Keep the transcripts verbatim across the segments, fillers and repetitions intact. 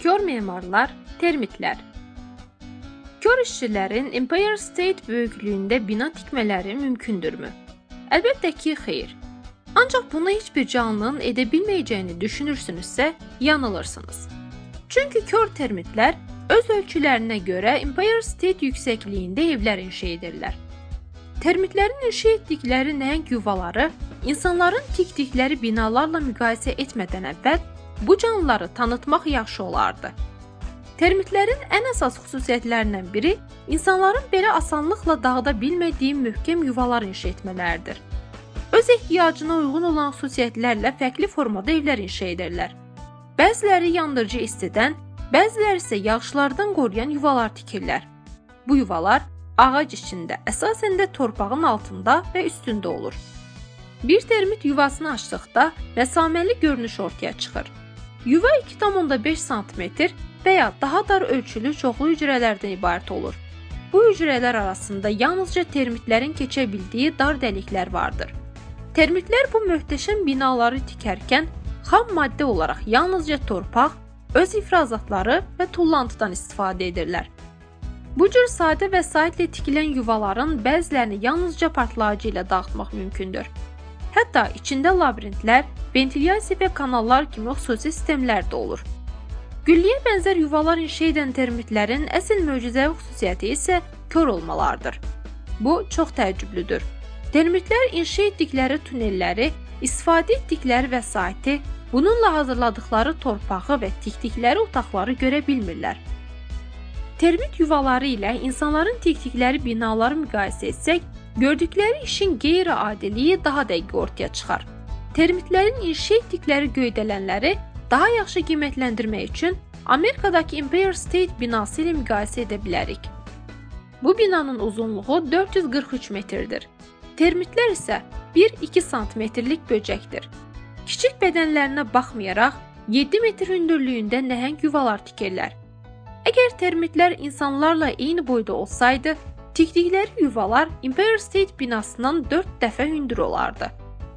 Kör memarlar, termitlər. Kör işçilərin Empire State böyüklüyündə bina tikmələri mümkündürmü? Əlbəttə ki, xeyr. Ancaq bunu heç bir canlının edə bilməyəcəyini düşünürsünüzsə, yanılırsınız. Çünki kör termitlər öz ölçülərinə görə Empire State yüksəkliyində evlər inşa edirlər. Termitlərin inşa etdikləri nəhəng yuvaları insanların tikdikləri binalarla müqayisə etmədən əvvəl bu canlıları tanıtmaq yaxşı olardı. Termitlərin ən əsas xüsusiyyətlərindən biri insanların belə asanlıqla dağıda bilmədiyi möhkəm yuvalar inşa etmələridir. Öz ehtiyacına uyğun olan xüsusiyyətlərlə fərqli formada evlər inşa edirlər. Bəziləri yandırıcı istidən, bəziləri isə yağışlardan qoruyan yuvalar tikirlər. Bu yuvalar ağac içində, əsasən də torpağın altında və üstündə olur. Bir termit yuvasını açdıqda məsaməli görünüş ortaya çıxır. Yuva iki tam beş santimetr və ya daha dar ölçülü çoxlu hücrələrdən ibarət olur. Bu hücrələr arasında yalnızca termitlərin keçə bildiyi dar dəliklər vardır. Termitlər bu möhtəşəm binaları tikərkən xam maddə olaraq yalnızca torpaq, öz ifrazatları və tullantıdan istifadə edirlər. Bu cür sadə vəsaitlə tikilən yuvaların bəzilərini yalnızca partlayıcı ilə dağıtmaq mümkündür. Hətta içində labirintlər, ventilyasiya və kanallar kimi xüsusi sistemlər də olur. Gülliyə bənzər yuvalar inşa edən termitlərin əsl möcüzəvi xüsusiyyəti isə kör olmalardır. Bu çox təəccüblüdür. Termitlər inşa etdikləri tunelləri, istifadə etdikləri vəsaiti, bununla hazırladıkları torpağı və tikdikləri otaqları görə bilmirlər. Termit yuvaları ilə insanların tikdikləri binaları müqayisə etsək, gördükləri işin qeyri-adiliyi daha dəqiq ortaya çıxar. Termitlərin inşa etdikləri göydələnləri daha yaxşı qiymətləndirmək üçün Amerikadakı Empire State binası ilə müqayisə edə bilərik. Bu binanın uzunluğu dörd yüz qırx üç metrdir. Termitlər isə bir iki santimetrlik böcəkdir. Kiçik bədənlərinə baxmayaraq yeddi metr hündürlüyündə nəhəng yuvalar tikirlər. Əgər termitlər insanlarla eyni boyda olsaydı, tikdikləri yuvalar Empire State binasından dörd dəfə hündür olardı.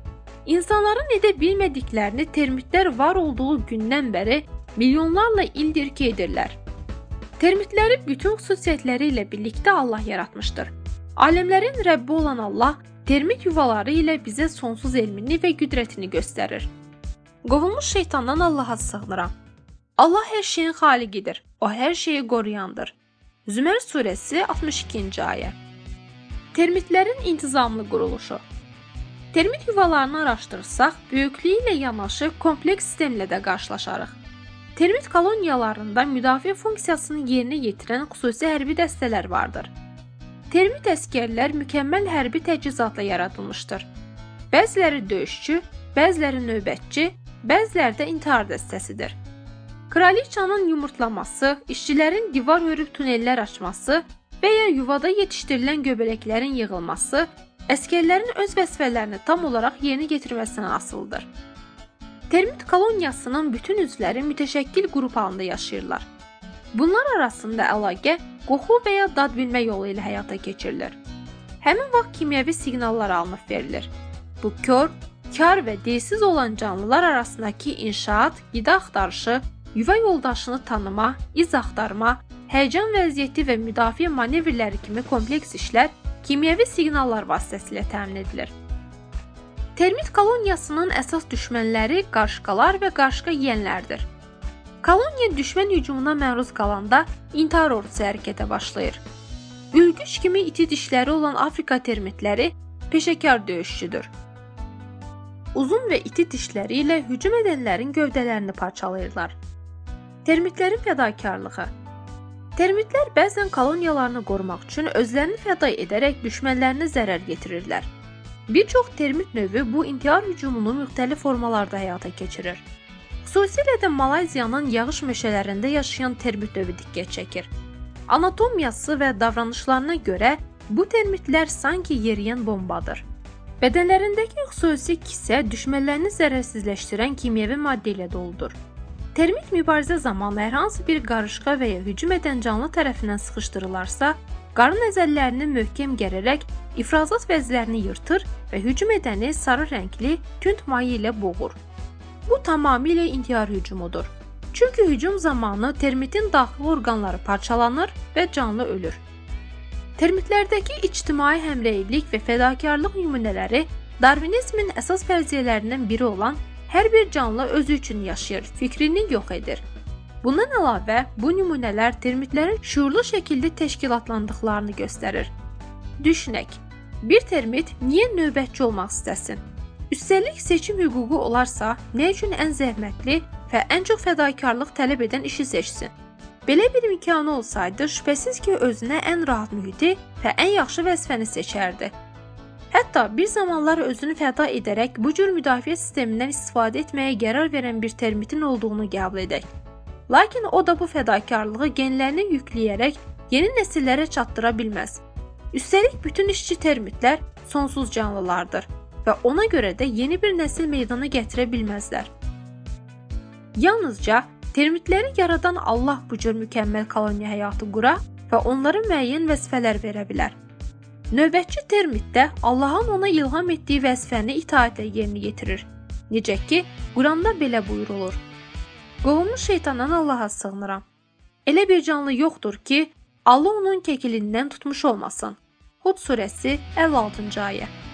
İnsanların edə bilmədiklərini termitlər var olduğu gündən bəri milyonlarla ildir ki edirlər. Termitləri bütün xüsusiyyətləri ilə birlikdə Allah yaratmışdır. Aləmlərin Rəbbi olan Allah termit yuvaları ilə bizə sonsuz elmini və qüdrətini göstərir. Qovulmuş şeytandan Allaha sığınıram. Allah hər şeyin xaliqidir. O hər şeyi qoruyandır. Zümər surəsi altmış ikinci ayə. Termitlərin intizamlı quruluşu. Termit yuvalarını araşdırsaq, böyüklüyü ilə yanaşı kompleks sistemlə də qarşılaşarıq. Termit koloniyalarında müdafiə funksiyasını yerinə yetirən xüsusi hərbi dəstələr vardır. Termit əskərlər mükəmməl hərbi təchizatla yaradılmışdır. Bəziləri döyüşçü, bəziləri növbətçi, bəziləri də intihar dəstəsidir. Kraliçanın yumurtlaması, işçilərin divar hörüb tunellər açması və ya yuvada yetişdirilən göbələklərin yığılması əskərlərin öz vəzifələrini tam olaraq yerinə yetirməsindən asılıdır. Termit koloniyasının bütün üzvləri mütəşəkkil qrup halında yaşayırlar. Bunlar arasında əlaqə, qoxu və ya dad bilmə yolu ilə həyata keçirilir. Həmin vaxt kimyəvi siqnallar alınıb verilir. Bu kör, kar və dilsiz olan canlılar arasındakı inşaat, qida axtarışı, yuva yoldaşını tanıma, iz axtarma, həyəcan vəziyyəti və müdafiə manevrləri kimi kompleks işlər kimyəvi siqnallar vasitəsilə təmin edilir. Termit koloniyasının əsas düşmənləri qarışqalar və qarışqa yeyənlərdir. Koloniya düşmən hücumuna məruz qalanda intihar ordusu hərəkətə başlayır. Ülgüc kimi iti dişləri olan Afrika termitləri peşəkar döyüşçüdür. Uzun və iti dişləri ilə hücum edənlərin gövdələrini parçalayırlar. Termitlərin fədakarlığı. Termitlər bəzən koloniyalarını qorumaq üçün özlərini fəda edərək düşmənlərinə zərər yetirirlər. Bir çox termit növü bu intihar hücumunu müxtəlif formalarda həyata keçirir. Xüsusilə də Malayziyanın yağış meşələrində yaşayan termit növü diqqət çəkir. Anatomiyası və davranışlarına görə bu termitlər sanki yeriyən bombadır. Bədənlərindəki xüsusi kisə düşmənlərini zərərsizləşdirən kimyəvi maddə ilə doludur. Termit mübarizə zamanı hər hansı bir qarışqa və ya hücum edən canlı tərəfindən sıxışdırılarsa, qarın əzəllərini möhkəm gərərək ifrazat vəzlərini yırtır və hücum edəni sarı rəngli tünd maye ilə boğur. Bu tamamilə intihar hücumudur. Çünki hücum zamanı termitin daxili orqanları parçalanır və canlı ölür. Termitlərdəki ictimai həmrəylik və fədakarlıq nümunələri Darwinizmin əsas fərziyyələrindən biri olan hər bir canlı özü üçün yaşayır fikrini yox edir. Bundan əlavə, bu nümunələr termitlərin şuurlu şəkildə təşkilatlandıqlarını göstərir. Düşünək, bir termit niyə növbətçi olmaq istəsin? Üstəlik seçim hüququ olarsa, nə üçün ən zəhmətli və ən çox fədakarlıq tələb edən işi seçsin? Belə bir imkanı olsaydı, şübhəsiz ki, özünə ən rahat mühiti və ən yaxşı vəzifəni seçərdi. Hətta bir zamanlar özünü fəda edərək bu cür müdafiə sistemindən istifadə etməyə qərar verən bir termitin olduğunu qəbul edək. Lakin o da bu fədakarlığı genlərini yükləyərək yeni nəsillərə çatdıra bilməz. Üstəlik bütün işçi termitlər sonsuz canlılardır və ona görə də yeni bir nəsil meydana gətirə bilməzlər. Yalnızca termitləri yaradan Allah bu cür mükəmməl koloniya həyatı qura və onlara müəyyən vəzifələr verə bilər. Növbətçi termitdə Allahın ona ilham etdiyi vəzifəni itaətlə yerinə yetirir. Necə ki, Quranda belə buyurulur: "Qovulmuş şeytandan Allaha sığınıram. Elə bir canlı yoxdur ki, Allah onun kəkilindən tutmuş olmasın." Hud surəsi əlli altıncı ayə.